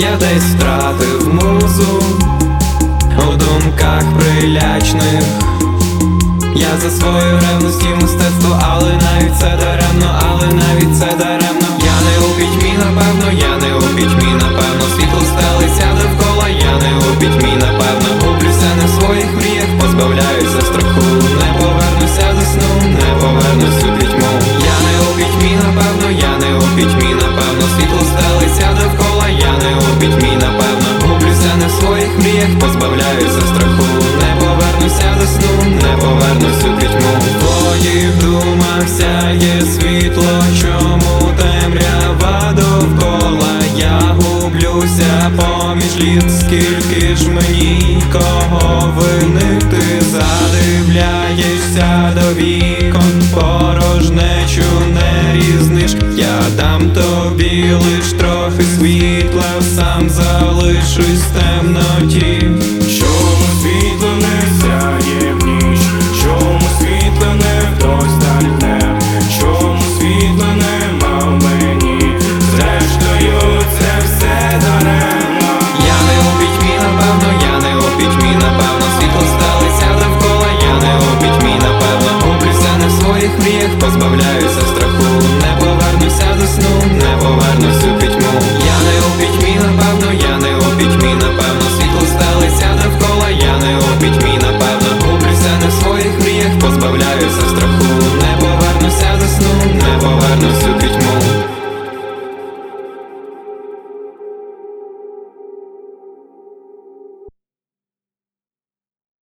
я десь втратив музу у думках прилячних. Я за свою ревності мистецтво, але навіть це даремно, але навіть це даремно. Я не у пітьмі, напевно, я не у пітьмі, напевно. Світло стелиться довкола, я не у пітьмі, напевно. Гублюся не в своїх мріях, позбавляюся страху. Не повернуся до сну, не повернусь у пітьму. Я не у пітьмі, напевно, я не у пітьмі, напевно. Світло стелиться довкола, я не у пітьмі, напевно. Гублюся не в своїх мріях, позбавляюся страху. Не повернуся до сну, не повернусь у пітьму. В твоїх думах сяє світло, чому темрява довкола? Я гублюся поміж літ, скільки ж мені кого винити? Задивляєшся до вікон, порожнечу не різниш. Я дам тобі лиш трохи світла, сам залишусь.